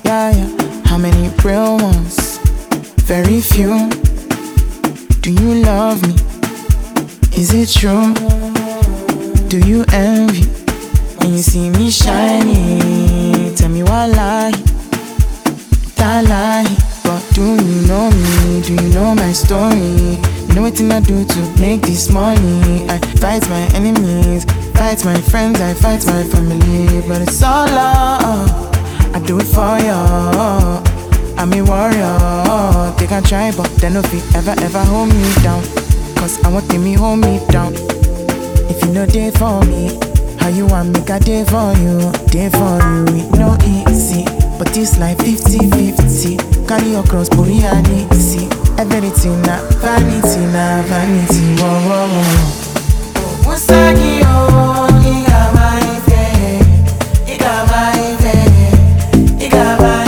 Yeah, yeah. How many real ones? Very few. Do you love me? Is it true? Do you envy when you see me shining? Tell me why lie, that lie. But do you know me? Do you know my story? You know what I do to make this money? I fight my enemies, fight my friends, I fight my family. But it's all love, I do it for you. I'm a warrior. They can try, but they no fit ever hold me down. Cause I want me hold me down. If you know day for me, how you want make a day for you? Day for you, it no easy. But this like 50-50. Carry your cross, body and easy. Everything na vanity, whoa, whoa, whoa. Musagi, oh, you got my face. You got my face. You got my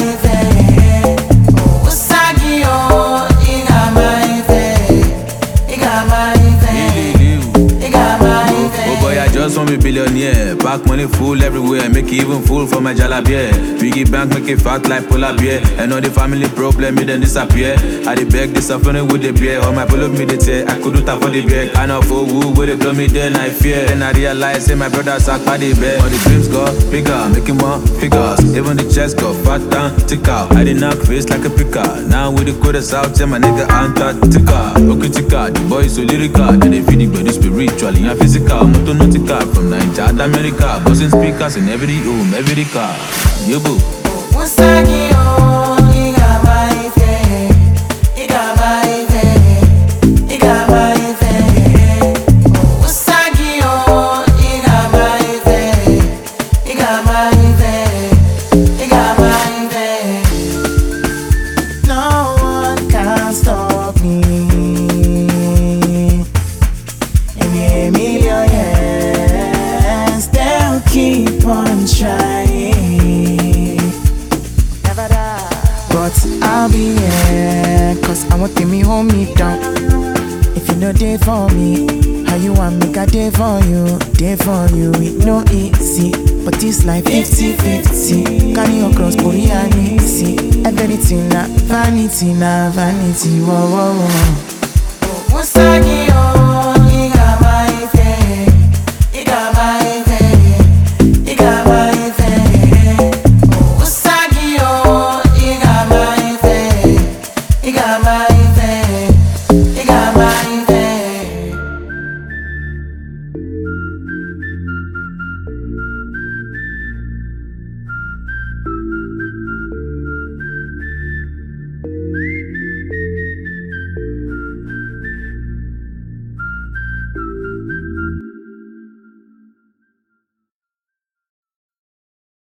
just want me billionaire. Back money full everywhere. Make it even full for my jalabia. Piggy bank make it fat like polar bear. And all the family problem me then disappear. I dey beg this suffering with the beer. All my pull up me they say I couldn't afford the beer. I know for who would it blow me then I fear. Then I realize say my brother suck by the bed. All the dreams got bigger, making more figures. Even the chest got fat and thicker. I did knock face like a picker. Now with the coders out, tell my nigga Antarctica. Okitika, the boy so lyrical. Then they feed the body spiritually and physical. Motonautica from Nigeria to America. Buzzing speakers in every home, every car. Yo boo. Musagi, oh, you got my face. You got my face. You got my face. Musagi, oh, you got my face. You got my face. You got my face. No one can stop me. And a million years, they'll keep on trying. Never die. But I'll be here, cause I want me hold me down. If you know day for me, how you want make a day for you? Day for you, it no easy. But this life 50-50. Carry your cross, body and easy. Everything na vanity, whoa, whoa, whoa. Musagi, oh.